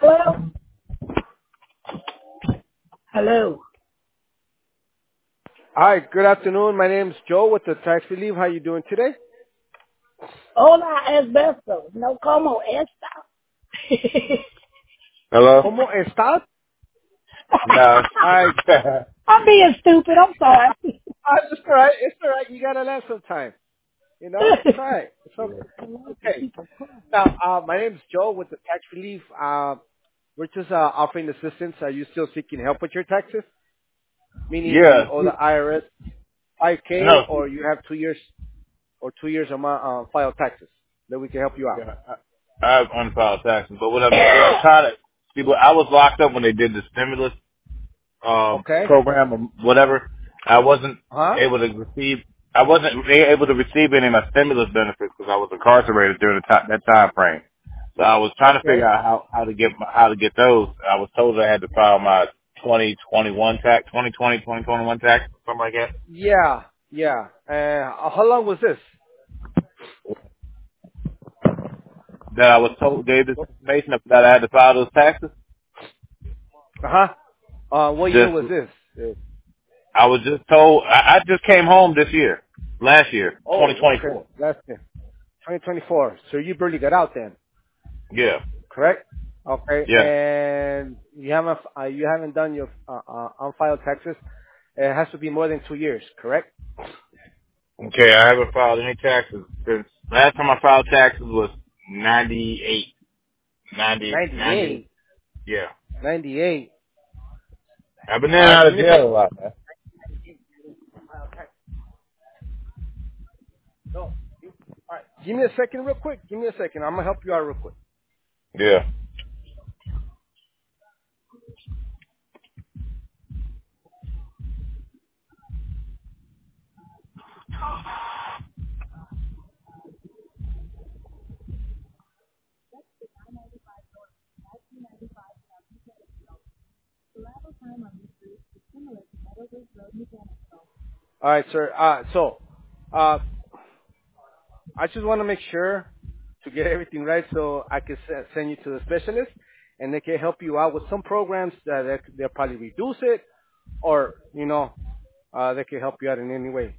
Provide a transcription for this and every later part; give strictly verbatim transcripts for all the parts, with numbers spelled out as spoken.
Hello? Hello. Hi, good afternoon. My name's Joe with the Tax Relief. How you doing today? Hola, asbestos. No como esta. Hello? ¿Cómo estás? No. Hi. I'm being stupid. I'm sorry. Uh, it's all right. It's all right. You gotta learn sometime. You know, it's all right. It's okay. Okay. Now, uh, my name's Joe with the Tax Relief. Uh, we're just uh, offering assistance. Are you still seeking help with your taxes? Meaning you Yeah. owe the I R S five K, No. or you have two years or two years of uh, filed taxes that we can help you out. Yeah, I, I have unfiled taxes, but what I'm, what I'm trying to, people, I was locked up when they did the stimulus um, Okay. program or whatever. I wasn't Huh? able to receive, I wasn't able to receive any of my stimulus benefits because I was incarcerated during the time, that time frame. So I was trying to figure Okay. out how, how to get my, how to get those. I was told I had to file my twenty twenty-one tax, twenty twenty, twenty twenty-one tax, something like that. Yeah. Yeah. Uh, how long was this? That I was told, gave this information up that I had to file those taxes. Uh-huh. Uh, what year Just, was this? Uh, I was just told, I, I just came home this year, last year, oh, okay. twenty twenty-four. Last year. twenty twenty-four. So you barely got out then, Yeah, correct? Okay. yeah. And you haven't, uh, you haven't done your, uh, uh, unfiled taxes. It has to be more than two years, correct? Okay, I haven't filed any taxes since, last time I filed taxes was ninety-eight, ninety, ninety-eight. ninety-eight. Yeah. ninety-eight. I've been in and Alright, out give of me a jail second. a lot, man. No. Alright, give me a second real quick. Give me a second. I'm gonna help you out real quick. Yeah. Alright, sir. Uh, so, uh, I just want to make sure to get everything right so I can se- send you to the specialist and they can help you out with some programs that they- they'll probably reduce it or, you know, uh, they can help you out in any way.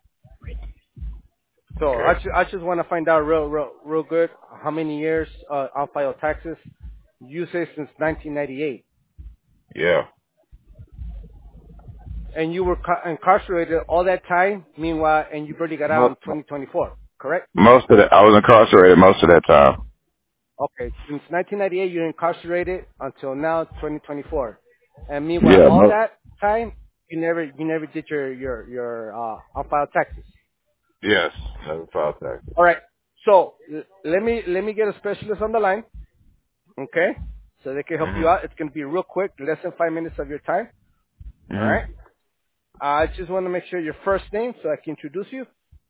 So I, Okay. ju- I just want to find out real, real, real good how many years uh, I'll file taxes. You say since nineteen ninety-eight. Yeah. And you were ca- incarcerated all that time, meanwhile, and you barely got out in Mo- twenty twenty-four, correct? Most of that, I was incarcerated most of that time. Okay, since nineteen ninety-eight, you're incarcerated until now, twenty twenty-four. And meanwhile, Yeah, all mo- that time, you never, you never did your, your, your, uh, unfiled taxes. yes, never filed taxes. All right. So l- let me, let me get a specialist on the line. Okay. So they can help you out. Mm-hmm. It's going to be real quick, less than five minutes of your time. All right. Mm-hmm. I just want to make sure your first name so I can introduce you.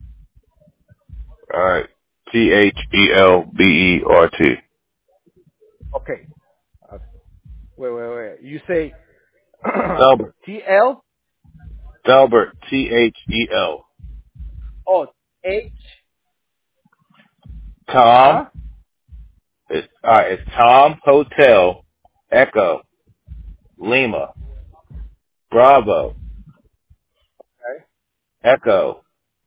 All right. T H E L B E R T. Okay. Uh, wait, wait, wait. You say Delbert. T L? Delbert. T H E L. Oh, H? Tom. Uh-huh. It's, all right. It's Tom Hotel Echo Lima Bravo Okay. Echo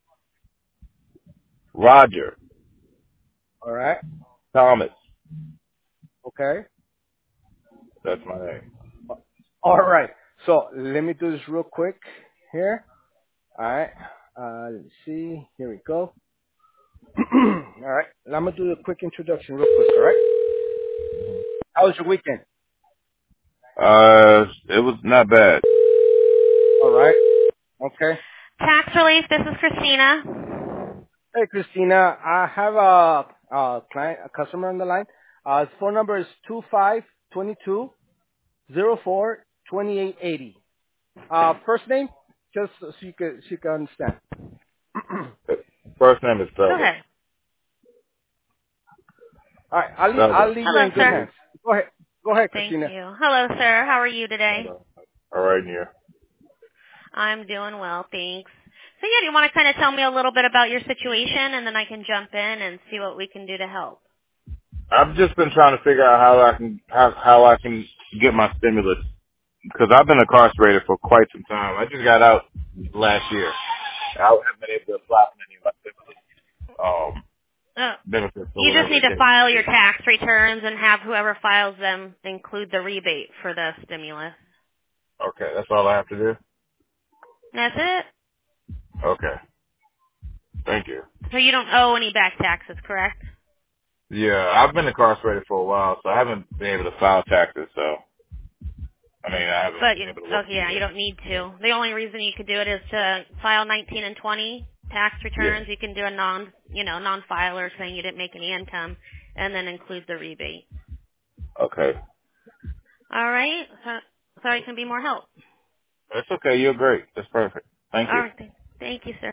Roger All right. Thomas. Okay. That's my name. All right. So let me do this real quick here. All right. Uh, let's see. Here we go. All right. I'm gonna do a quick introduction real quick. All right. How was your weekend? Uh, it was not bad. All right. Okay. Tax Relief, this is Christina. Hey, Christina. I have a, a client, a customer on the line. Uh, his phone number is two five two two zero four two eight eight zero. Uh, first name, just so you can, so you can understand. First name is Go Delbert. ahead. All right. I'll leave, I'll Delbert. leave you Hello, in good sir. hands. Go ahead. Go ahead, Thank Christina. you. Hello, sir. How are you today? All right, here. I'm doing well, thanks. So yeah, do you want to kind of tell me a little bit about your situation, and then I can jump in and see what we can do to help? I've just been trying to figure out how I can how how I can get my stimulus because I've been incarcerated for quite some time. I just got out last year. I haven't been able to apply for any of my stimulus um, Oh. benefits or You just whatever need it to takes. file your tax returns and have whoever files them include the rebate for the stimulus. Okay, that's all I have to do. That's it. Okay, thank you. So you don't owe any back taxes, correct? Yeah, I've been incarcerated for a while, so I haven't been able to file taxes. So I mean, I haven't But been you, able to work okay, yeah, you either. don't need to. The only reason you could do it is to file nineteen and twenty tax Yeah. returns. You can do a non, you know, non-filer saying you didn't make any income, and then include the rebate. Okay. All right. So, sorry, can be more help. That's okay. You're great. That's perfect. Thank All you. right. Thank you, sir.